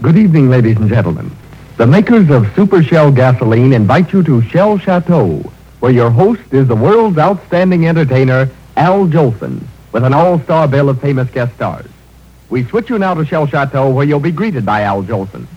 Good evening, ladies and gentlemen. The makers of Super Shell gasoline invite you to Shell Chateau, where your host is the world's outstanding entertainer, Al Jolson, with an all-star bill of famous guest stars. We switch you now to Shell Chateau, where you'll be greeted by Al Jolson.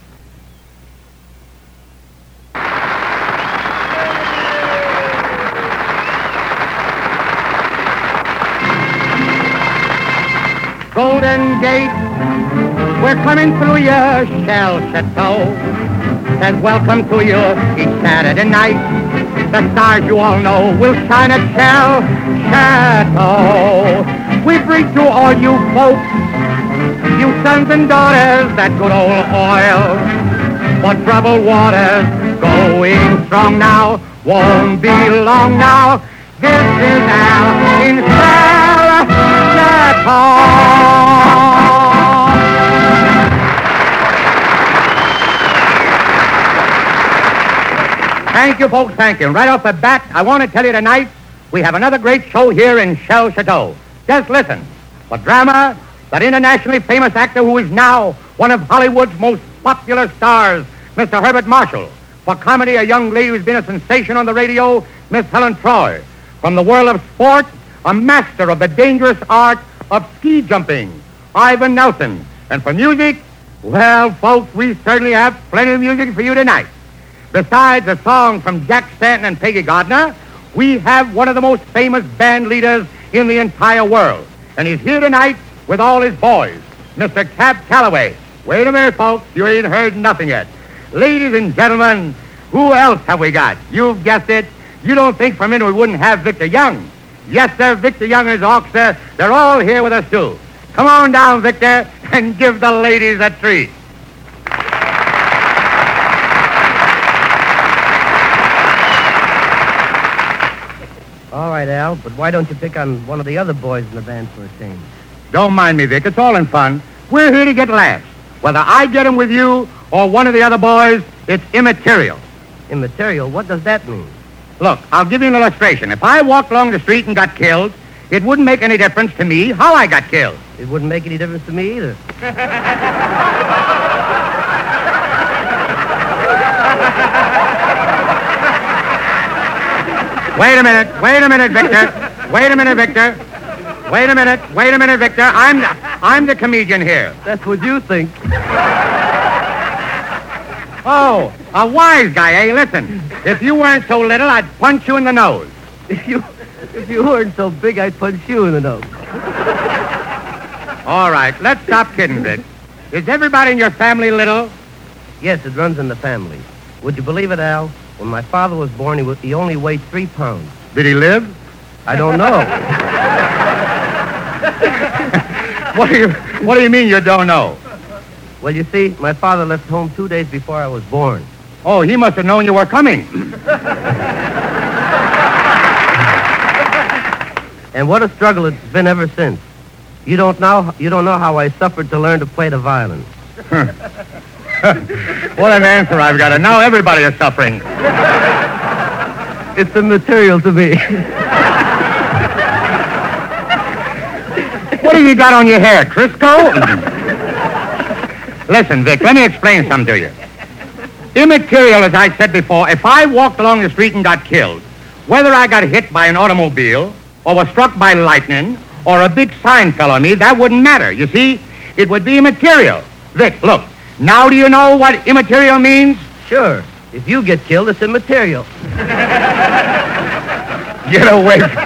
Golden Gate, we're coming through your Shell Chateau. And welcome to you each Saturday night. The stars you all know will shine at Shell Chateau. We bring to all you folks, you sons and daughters, that good old oil. For troubled waters, going strong now, won't be long now. This is Al in Shell Chateau. Thank you, folks, thank you. Right off the bat, I want to tell you tonight, we have another great show here in Shell Chateau. Just listen. For drama, that internationally famous actor who is now one of Hollywood's most popular stars, Mr. Herbert Marshall. For comedy, a young lady who's been a sensation on the radio, Miss Helen Troy. From the world of sport, a master of the dangerous art of ski jumping, Ivan Nelson. And for music, well, folks, we certainly have plenty of music for you tonight. Besides a song from Jack Stanton and Peggy Gardner, we have one of the most famous band leaders in the entire world. And he's here tonight with all his boys, Mr. Cab Calloway. Wait a minute, folks. You ain't heard nothing yet. Ladies and gentlemen, who else have we got? You've guessed it. You don't think for a minute we wouldn't have Victor Young. Yes, sir, Victor Young and his orchestra, they're all here with us, too. Come on down, Victor, and give the ladies a treat. All right, Al, but why don't you pick on one of the other boys in the band for a change? Don't mind me, Vic. It's all in fun. We're here to get laughs. Whether I get them with you or one of the other boys, it's immaterial. Immaterial? What does that mean? Look, I'll give you an illustration. If I walked along the street and got killed, it wouldn't make any difference to me how I got killed. It wouldn't make any difference to me either. Wait a minute, Victor. Wait a minute, Victor. I'm the comedian here. That's what you think. Oh, a wise guy, eh? Listen, if you weren't so little, I'd punch you in the nose. If you weren't so big, I'd punch you in the nose. All right, let's stop kidding, Vic. Is everybody in your family little? Yes, it runs in the family. Would you believe it, Al? When my father was born, he only weighed 3 pounds. Did he live? I don't know. What do you mean you don't know? Well, you see, my father left home 2 days before I was born. Oh, he must have known you were coming. And what a struggle it's been ever since. You don't know how I suffered to learn to play the violin. What an answer I've got. And now everybody is suffering. It's immaterial to me. What have you got on your hair, Crisco? Listen, Vic, let me explain something to you. Immaterial, as I said before, if I walked along the street and got killed, whether I got hit by an automobile or was struck by lightning or a big sign fell on me, that wouldn't matter. You see, it would be immaterial. Vic, look, now do you know what immaterial means? Sure. If you get killed, it's immaterial. Get away from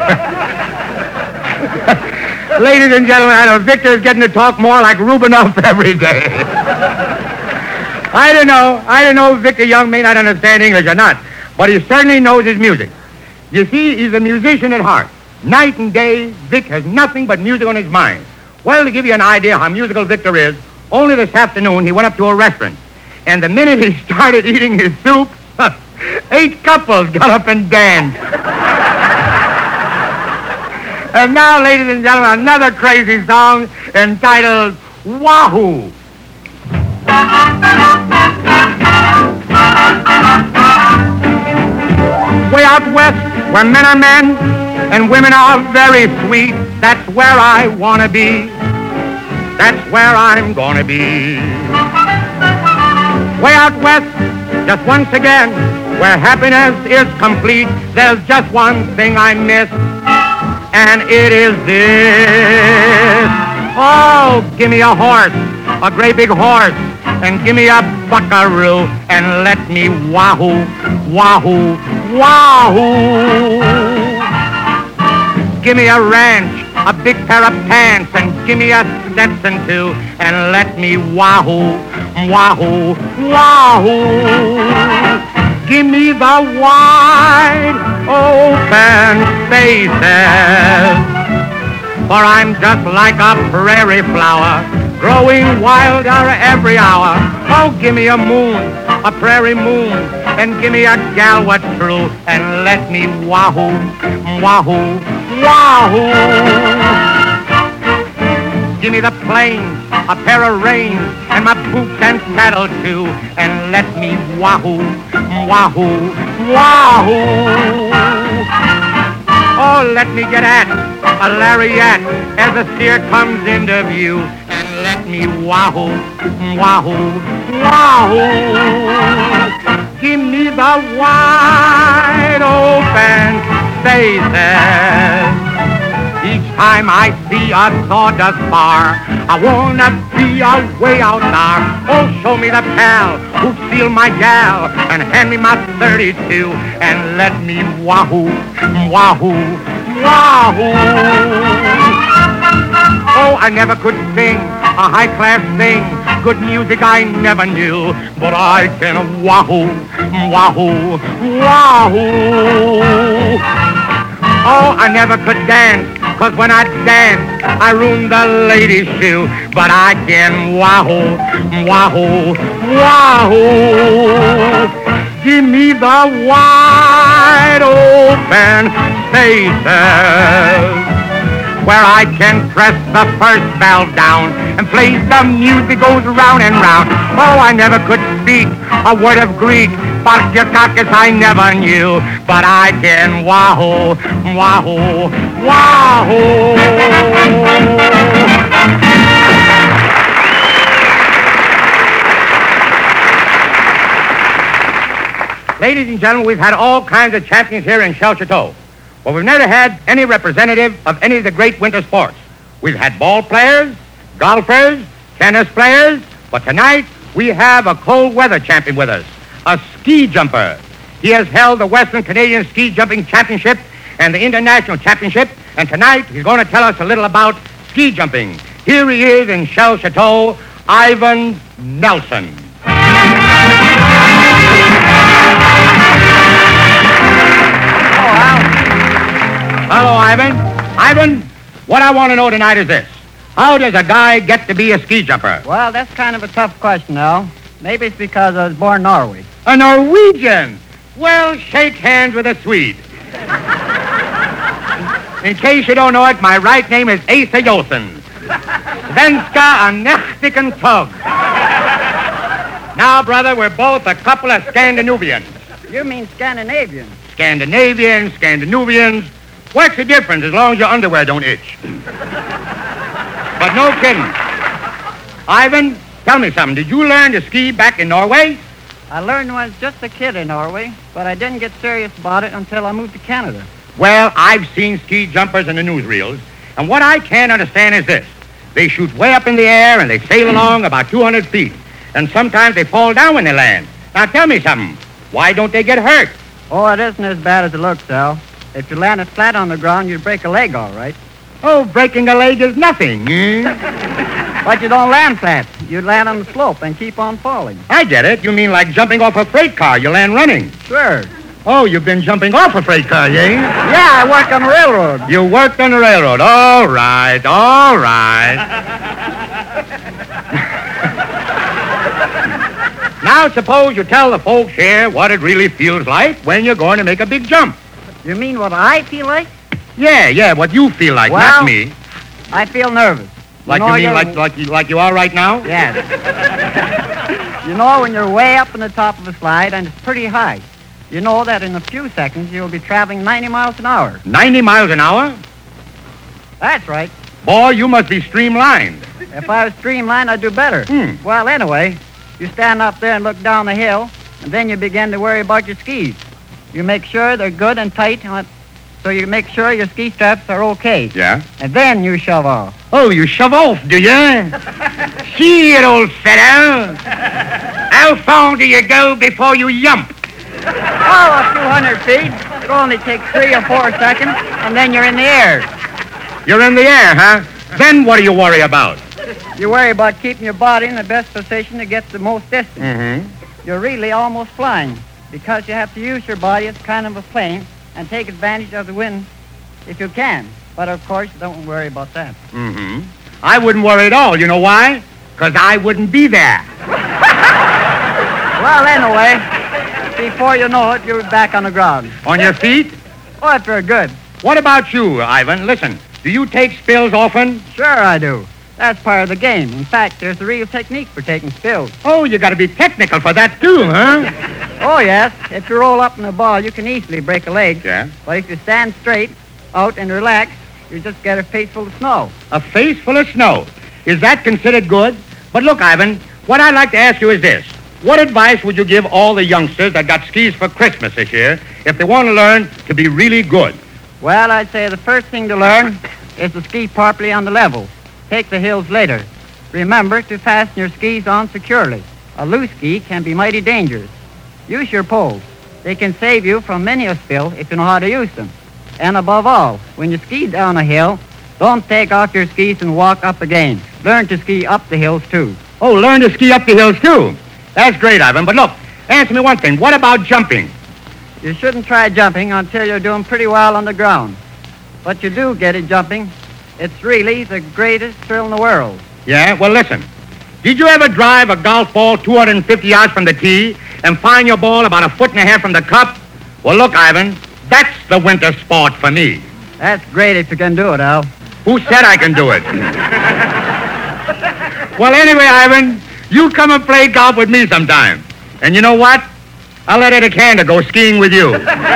Ladies and gentlemen, I know Victor is getting to talk more like Rubinoff every day. I don't know if Victor Young may not understand English or not, but he certainly knows his music. You see, he's a musician at heart. Night and day, Vic has nothing but music on his mind. Well, to give you an idea how musical Victor is, only this afternoon he went up to a restaurant, and the minute he started eating his soup, 8 couples got up and danced. And now, ladies and gentlemen, another crazy song entitled Wahoo. Way out west, where men are men and women are very sweet, that's where I want to be. That's where I'm going to be. Way out west, just once again, where happiness is complete, there's just one thing I miss, and it is this. Oh, give me a horse, a great big horse, and give me a buckaroo, and let me wahoo, wahoo, wahoo. Give me a ranch, a big pair of pants, and give me a Stetson too, and let me wahoo, wahoo, wahoo. Give me the wide open spaces, for I'm just like a prairie flower, growing wilder every hour. Oh, give me a moon, a prairie moon, and give me a gal what's true, and let me wahoo, wahoo, wahoo. Give me the plains, a pair of reins, and my boots and saddle too, and let me wahoo, wahoo, wahoo. Oh, let me get at a lariat as the steer comes into view, and let me wahoo, wahoo, wahoo. Give me the wide open spaces. Each time I see a sawdust bar, I wanna be away out there. Oh, show me the pal who steal my gal, and hand me my 32, and let me wahoo, wahoo, wahoo. Oh, I never could sing a high-class thing, good music I never knew, but I can wahoo, wahoo, wahoo. Oh, I never could dance, 'cause when I dance, I ruin the lady's shoe, but I can wahoo, wahoo, wahoo. Give me the wide open spaces, where I can press the first valve down and play the music goes round and round. Oh, I never could speak a word of Greek, Barkakakis I never knew, but I can wahoo, wahoo, wahoo. Ladies and gentlemen, we've had all kinds of champions here in Shell Chateau. But we've never had any representative of any of the great winter sports. We've had ball players, golfers, tennis players, but tonight we have a cold weather champion with us, a ski jumper. He has held the Western Canadian Ski Jumping Championship and the International Championship, and tonight he's going to tell us a little about ski jumping. Here he is in Shell Chateau, Ivan Nelson. Hello, Ivan. Ivan, what I want to know tonight is this. How does a guy get to be a ski jumper? Well, that's kind of a tough question, Al. Maybe it's because I was born in Norway. A Norwegian? Well, shake hands with a Swede. In case you don't know it, my right name is Asa Jolson. Svenska a nächtigen tug. Now, brother, we're both a couple of Scandinavians. You mean Scandinavian? Scandinavians. What's the difference as long as your underwear don't itch? But no kidding. Ivan, tell me something. Did you learn to ski back in Norway? I learned when I was just a kid in Norway, but I didn't get serious about it until I moved to Canada. Well, I've seen ski jumpers in the newsreels, and what I can't understand is this. They shoot way up in the air, and they sail along about 200 feet, and sometimes they fall down when they land. Now, tell me something. Why don't they get hurt? Oh, it isn't as bad as it looks, Al. If you landed flat on the ground, you'd break a leg all right. Oh, breaking a leg is nothing. But you don't land flat. You land on the slope and keep on falling. I get it. You mean like jumping off a freight car. You land running. Sure. Oh, you've been jumping off a freight car, eh? Yeah, I work on the railroad. You worked on the railroad. All right, all right. Now, suppose you tell the folks here what it really feels like when you're going to make a big jump. You mean what I feel like? Yeah, what you feel like, well, not me. I feel nervous. Like you mean like you are right now? Yes. You know, when you're way up on the top of a slide and it's pretty high, you know that in a few seconds you'll be traveling 90 miles an hour. 90 miles an hour? That's right. Boy, you must be streamlined. If I was streamlined, I'd do better. Well, anyway, You stand up there and look down the hill, and then you begin to worry about your skis. You make sure they're good and tight, so you make sure your ski straps are okay. Yeah? And then you shove off. Oh, you shove off, do you? See it, old fellow. How far do you go before you yump? Oh, a few hundred feet. It'll only take 3 or 4 seconds, and then you're in the air. You're in the air, huh? Then what do you worry about? You worry about keeping your body in the best position to get the most distance. Mm-hmm. You're really almost flying because you have to use your body as kind of a plane and take advantage of the wind if you can. But, of course, don't worry about that. Mm-hmm. I wouldn't worry at all. You know why? Because I wouldn't be there. Well, anyway, before you know it, you're back on the ground. On your feet? Oh, if you're good. What about you, Ivan? Listen, do you take spills often? Sure I do. That's part of the game. In fact, there's a real technique for taking spills. Oh, you got to be technical for that, too, huh? Oh, yes. If you roll up in a ball, you can easily break a leg. Yeah? But if you stand straight out and relax, you just get a face full of snow. A face full of snow. Is that considered good? But look, Ivan, what I'd like to ask you is this. What advice would you give all the youngsters that got skis for Christmas this year if they want to learn to be really good? Well, I'd say the first thing to learn is to ski properly on the level. Take the hills later. Remember to fasten your skis on securely. A loose ski can be mighty dangerous. Use your poles. They can save you from many a spill if you know how to use them. And above all, when you ski down a hill, don't take off your skis and walk up again. Learn to ski up the hills, too. Oh, learn to ski up the hills, too. That's great, Ivan. But look, answer me one thing. What about jumping? You shouldn't try jumping until you're doing pretty well on the ground. But you do get it jumping. It's really the greatest thrill in the world. Yeah? Well, listen. Did you ever drive a golf ball 250 yards from the tee and find your ball about 1.5 feet from the cup? Well, look, Ivan, that's the winter sport for me. That's great if you can do it, Al. Who said I can do it? Well, anyway, Ivan, you come and play golf with me sometime. And you know what? I'll let Eddie Kander go skiing with you.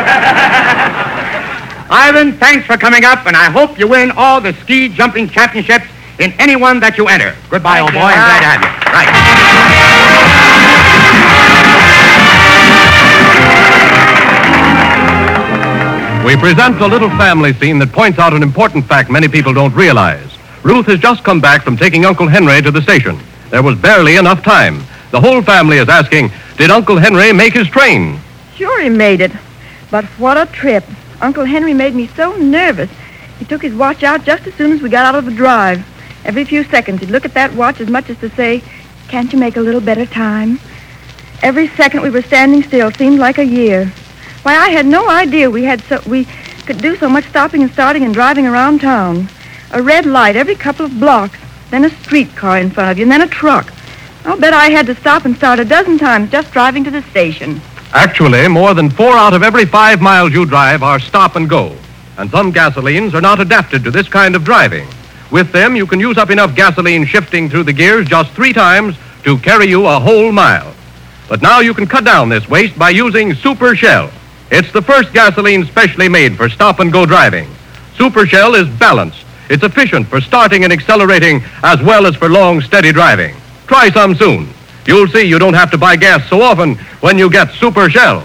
Ivan, thanks for coming up, and I hope you win all the ski jumping championships in any one that you enter. Goodbye, old boy. I'm glad to have you. Right. We present a little family scene that points out an important fact many people don't realize. Ruth has just come back from taking Uncle Henry to the station. There was barely enough time. The whole family is asking, did Uncle Henry make his train? Sure he made it. But what a trip. Uncle Henry made me so nervous. He took his watch out just as soon as we got out of the drive. Every few seconds he'd look at that watch as much as to say, can't you make a little better time? Every second we were standing still seemed like a year. Why, I had no idea we could do so much stopping and starting and driving around town. A red light every couple of blocks, then a streetcar in front of you, and then a truck. I'll bet I had to stop and start 12 times just driving to the station. Actually, more than 4 out of every 5 miles you drive are stop and go. And some gasolines are not adapted to this kind of driving. With them, you can use up enough gasoline shifting through the gears just 3 times to carry you a whole mile. But now you can cut down this waste by using Super Shell. It's the first gasoline specially made for stop-and-go driving. Super Shell is balanced. It's efficient for starting and accelerating as well as for long, steady driving. Try some soon. You'll see you don't have to buy gas so often when you get Super Shell.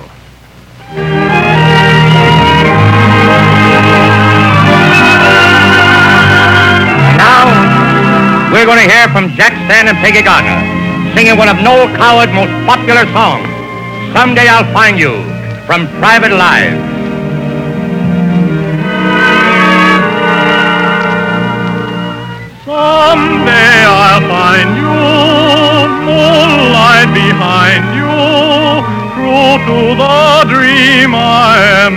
Now, we're going to hear from Jack Stan and Peggy Gardner singing one of Noel Coward's most popular songs, Someday I'll Find You, from Private Lives. Someday I'll find you, moonlight behind you, true to the dream I am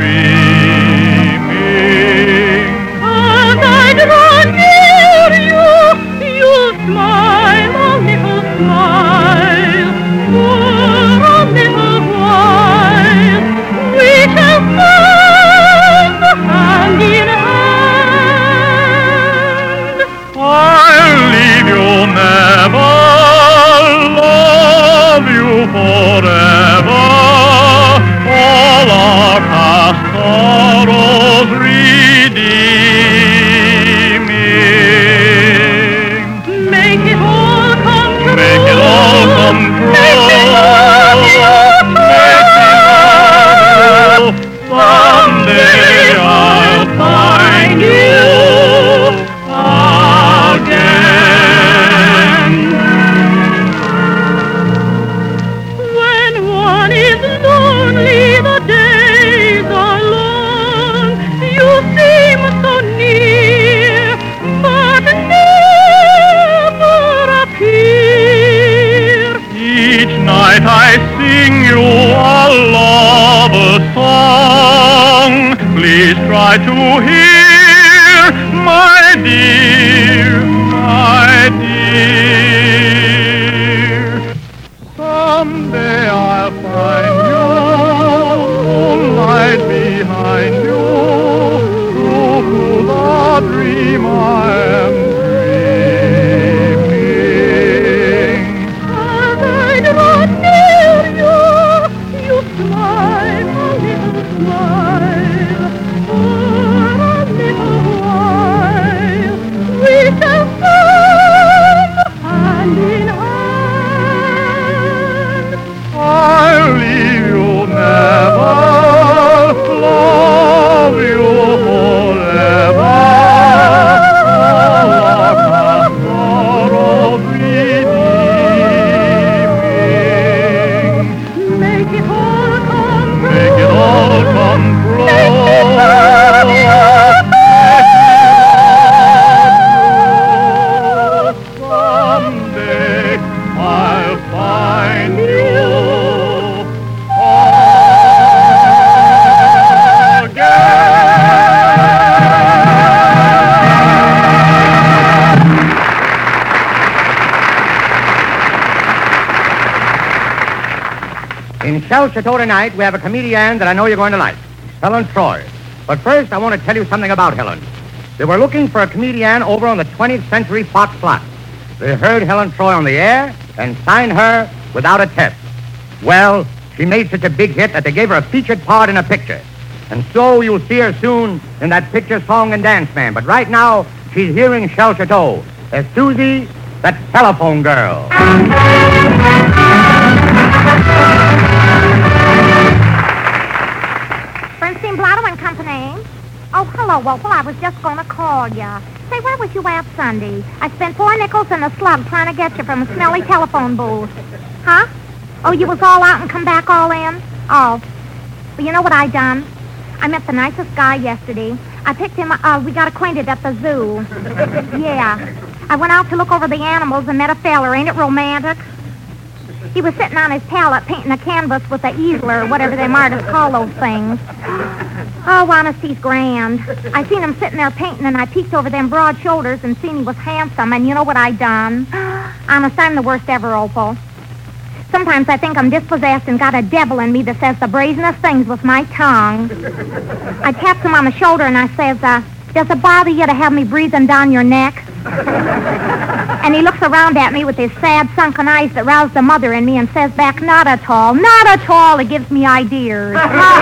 dreaming. As I draw near you, you'll smile a little smile. For a little while, we shall stand hand in hand. I'll leave you never. I sing you a lover's song. Please try to hear, my dear, my dear. Someday I'll find you, moonlight behind you, true to the dream I am dreaming. As I draw near you, you smile a little smile. For a little while, we shall stand hand in hand. I'll leave you never, love you forever. Sorrow redeeming. Make it all come true. Make it all come true. Someday I'll find you In Shell Chateau tonight, we have a comedian that I know you're going to like, Helen Troy. But first, I want to tell you something about Helen. They were looking for a comedian over on the 20th Century Fox lot. They heard Helen Troy on the air and signed her without a test. Well, she made such a big hit that they gave her a featured part in a picture. And so you'll see her soon in that picture Song and Dance Man. But right now, she's here in Shell Chateau as Susie, the telephone girl. Bernstein Blotto and Company. Oh, hello, Wolfel. I was just going to call you. Say, where was you at Sunday? I spent 4 nickels and a slug trying to get you from a smelly telephone booth. Huh? Oh, you was all out and come back all in? Oh. Well, you know what I done? I met the nicest guy yesterday. I picked him, we got acquainted at the zoo. Yeah. I went out to look over the animals and met a feller. Ain't it romantic? He was sitting on his pallet painting a canvas with a easel or whatever they might call those things. Oh, honest, he's grand. I seen him sitting there painting, and I peeked over them broad shoulders and seen he was handsome, and you know what I done? Honest, I'm the worst ever, Opal. Sometimes I think I'm dispossessed and got a devil in me that says the brazenest things with my tongue. I tapped him on the shoulder, and I says, does it bother you to have me breathing down your neck? And he looks around at me with his sad, sunken eyes that rouse the mother in me and says back, not at all, not at all. It gives me ideas.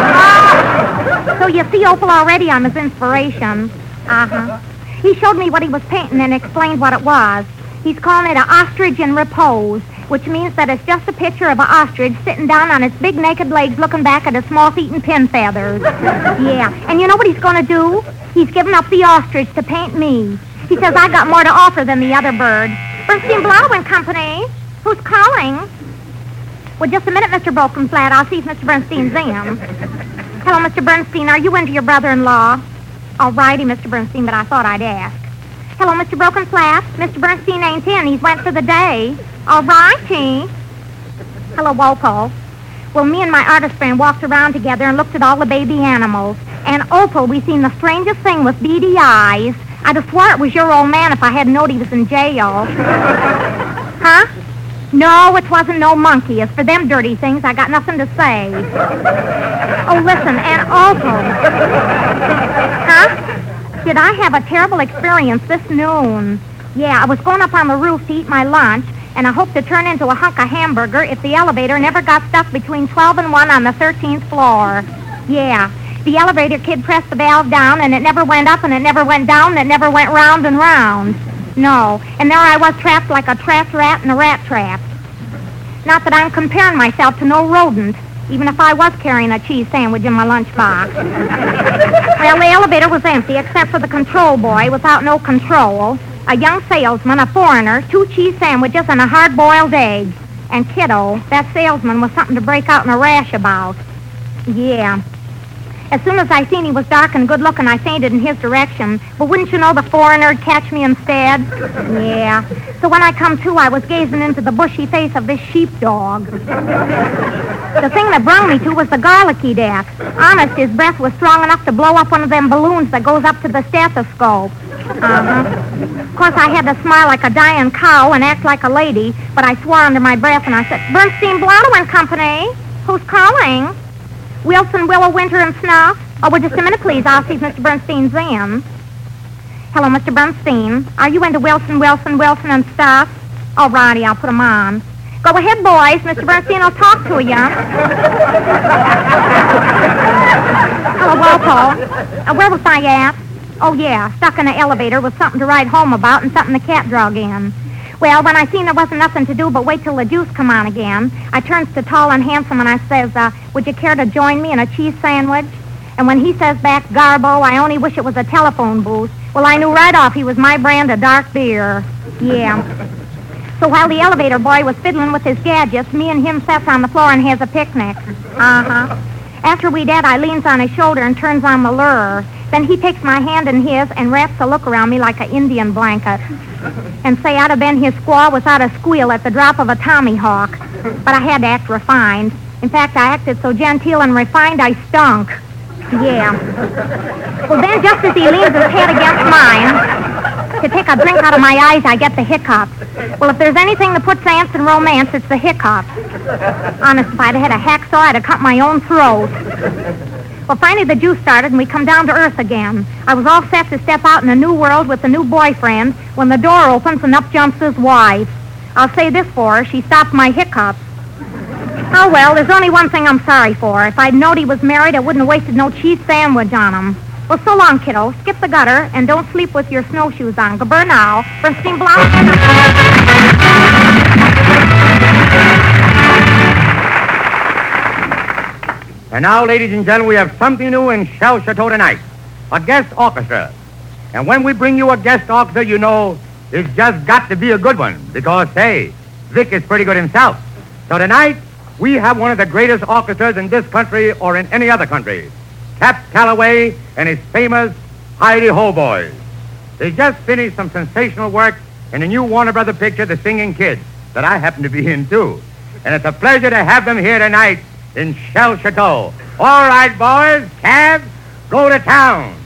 So you see, Opal, already I'm his inspiration. Uh-huh. He showed me what he was painting and explained what it was. He's calling it an ostrich in repose, which means that it's just a picture of an ostrich sitting down on its big naked legs looking back at its moth-eaten pin feathers. Yeah. And you know what he's going to do? He's given up the ostrich to paint me. He says I got more to offer than the other bird. Bernstein Blotto and Company. Who's calling? Well, just a minute, Mr. Brokenflat. I'll see if Mr. Bernstein's in. Hello, Mr. Bernstein. Are you into your brother-in-law? All righty, Mr. Bernstein, but I thought I'd ask. Hello, Mr. Brokenflat. Mr. Bernstein ain't in. He's went for the day. All righty. Hello, Walpole. Well, me and my artist friend walked around together and looked at all the baby animals. And Opal, we seen the strangest thing with beady eyes. I'd have swore it was your old man if I hadn't known he was in jail. Huh? No, it wasn't no monkey. As for them dirty things, I got nothing to say. Oh, listen, and Opal. Huh? Did I have a terrible experience this noon? Yeah, I was going up on the roof to eat my lunch, and I hoped to turn into a hunk of hamburger if the elevator never got stuck between 12 and 1 on the 13th floor. Yeah. The elevator kid pressed the valve down, and it never went up, and it never went down, and it never went round and round. No. And there I was trapped like a trapped rat in a rat trap. Not that I'm comparing myself to no rodent, even if I was carrying a cheese sandwich in my lunchbox. Well, the elevator was empty, except for the control boy without no control, a young salesman, a foreigner, 2 cheese sandwiches, and a hard-boiled egg. And kiddo, that salesman was something to break out in a rash about. Yeah. As soon as I seen he was dark and good-looking, I fainted in his direction. But wouldn't you know the foreigner'd catch me instead? Yeah. So when I come to, I was gazing into the bushy face of this sheepdog. The thing that brung me to was the garlicky deck. Honest, his breath was strong enough to blow up one of them balloons that goes up to the stethoscope. Of course, I had to smile like a dying cow and act like a lady, but I swore under my breath and I said, Bernstein Blotto and Company? Who's calling? Wilson, Willow, Winter, and Snuff? Oh, well, just a minute, please. I'll see if Mr. Bernstein's in. Hello, Mr. Bernstein. Are you into Wilson, and stuff? All righty, I'll put 'em on. Go ahead, boys. Mr. Bernstein will talk to you. Hello, Walpole. Where was I at? Oh, yeah, stuck in the elevator with something to write home about and something the cat drug in. Well, when I seen there wasn't nothing to do but wait till the juice come on again, I turns to Tall and Handsome and I says, would you care to join me in a cheese sandwich? And when he says back, Garbo, I only wish it was a telephone booth, well, I knew right off he was my brand of dark beer. Yeah. So while the elevator boy was fiddling with his gadgets, me and him sets on the floor and has a picnic. After we dat, I leans on his shoulder and turns on the lure. Then he takes my hand in his and wraps a look around me like an Indian blanket. And say I'd have been his squaw without a squeal at the drop of a tommyhawk. But I had to act refined. In fact, I acted so genteel and refined I stunk. Yeah. Well, then just as he leans his head against mine to take a drink out of my eyes, I get the hiccups. Well, if there's anything that puts ants in romance, it's the hiccups. Honest, if I'd had a hacksaw, I'd have cut my own throat. Well, finally the juice started and we come down to earth again. I was all set to step out in a new world with a new boyfriend when the door opens and up jumps his wife. I'll say this for her, she stopped my hiccups. Oh, well, there's only one thing I'm sorry for. If I'd known he was married, I wouldn't have wasted no cheese sandwich on him. Well, so long, kiddo. Skip the gutter and don't sleep with your snowshoes on. Goodbye now. Bernstein Blotto. And now, ladies and gentlemen, we have something new in Shell Chateau tonight. A guest orchestra. And when we bring you a guest orchestra, you know, it's just got to be a good one. Because, hey, Vic is pretty good himself. So tonight, we have one of the greatest orchestras in this country or in any other country. Cap Calloway and his famous Heidi-Ho Boys. They just finished some sensational work in the new Warner Brother picture, The Singing Kids, that I happen to be in, too. And it's a pleasure to have them here tonight in Shell Chateau. All right, boys, Cab, go to town.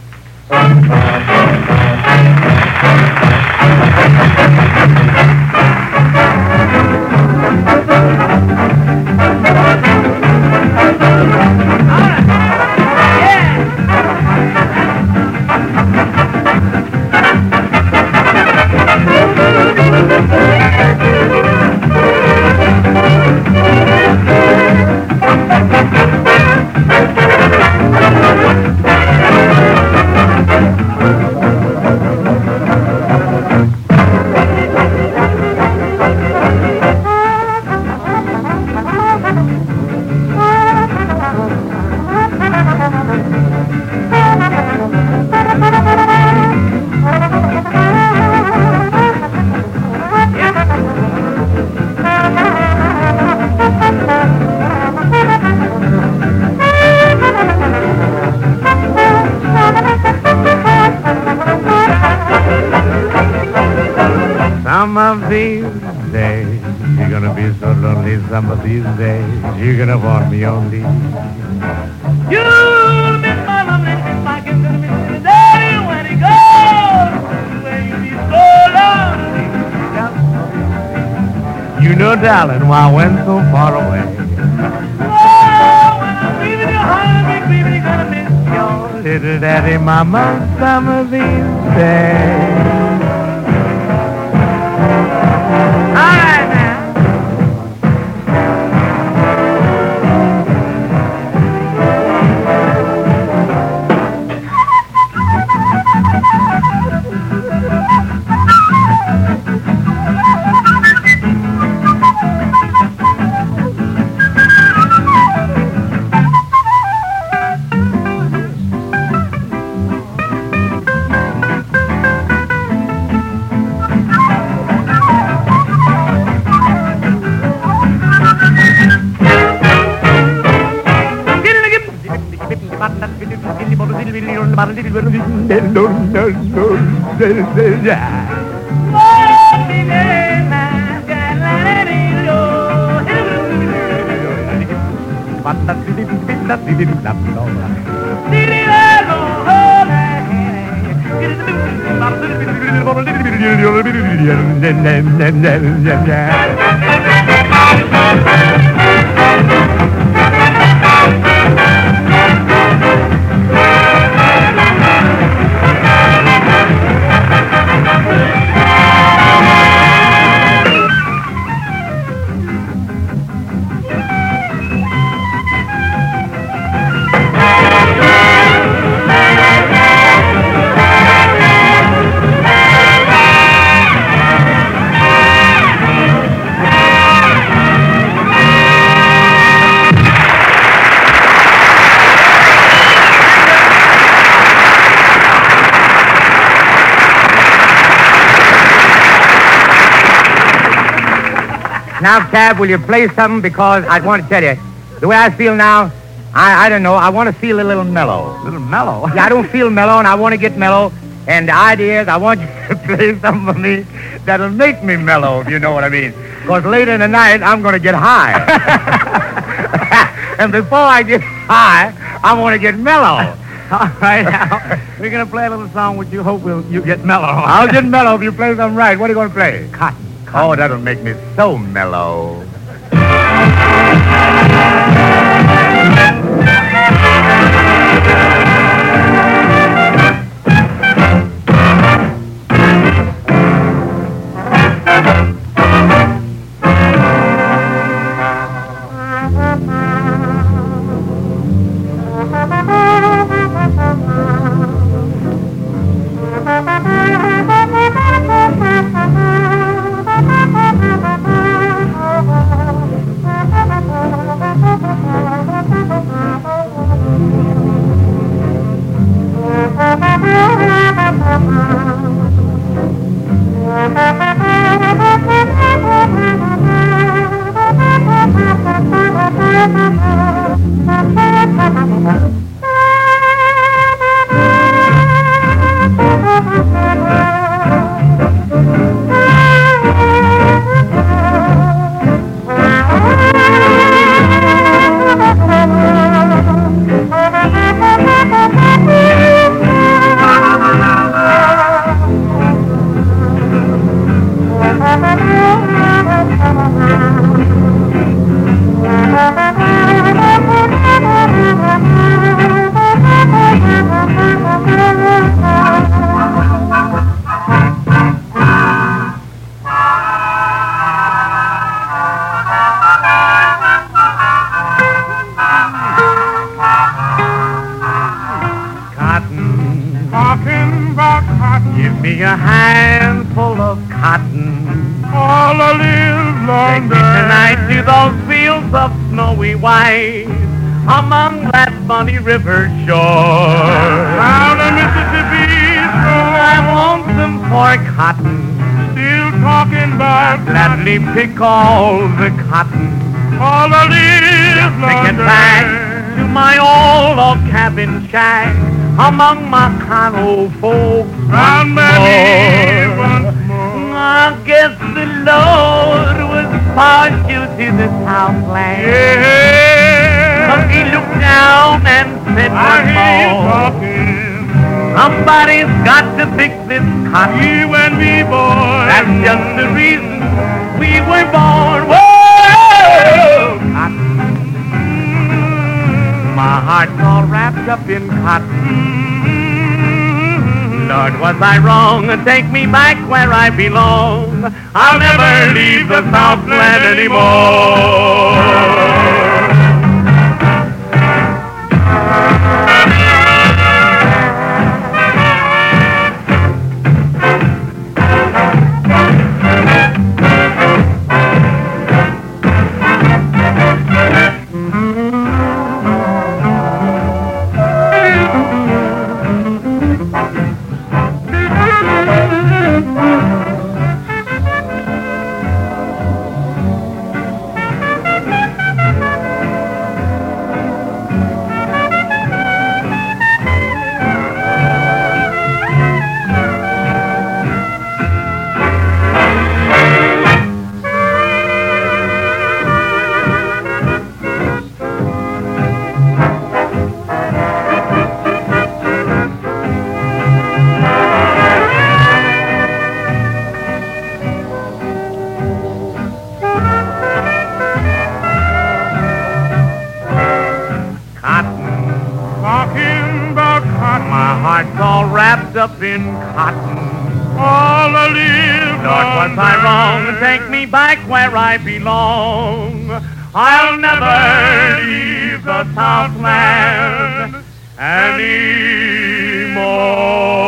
Some of these days, you're gonna be so lonely. Some of these days, you're gonna want me only. You'll miss my loveliness if I can miss the day when it goes. When you be so lonely. You know, darling, why I went so far away. Oh, when I'm leaving your heart, big baby, you're gonna miss your Little daddy, mama, some of these days. Now, Cab, will you play something? Because I want to tell you, the way I feel now, I don't know, I want to feel a little mellow. A little mellow? Yeah, I don't feel mellow, and I want to get mellow. And the idea is I want you to play something for me that'll make me mellow, if you know what I mean. Because later in the night, I'm going to get high. And before I get high, I want to get mellow. All right, now, we're going to play a little song which you hope you get mellow. I'll get mellow if you play something right. What are you going to play? Cotton. Oh, that'll make me so mellow. Give me a handful of cotton. All a live long day. Take me tonight to those fields of snowy white among that funny river shore. Down the Mississippi shore. I want some for cotton. Still talking about gladly pick all the cotton. All a live long day. To get back to my old log cabin shack among my Congo folks. Round my knee once more. I guess the Lord was partial to the Southland. Yeah. 'Cause he looked down and said once more, somebody's got to fix this cotton. You and me, boy. That's just the reason we were born. Whoa! Cotton. My heart's all wrapped up in cotton. Lord, was I wrong? Take me back where I belong. I'll never leave the Southland anymore. heart's all wrapped up in cotton. All the live Lord, long was I wrong to day. take me back where I belong? I'll never leave the Southland anymore.